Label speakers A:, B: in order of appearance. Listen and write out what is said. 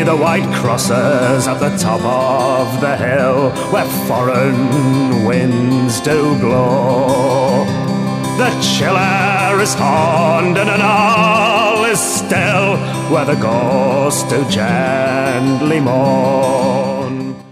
A: the white crosses at the top of the hill, where foreign winds do blow. The chiller is haunted and all is still, where the ghosts do gently moan.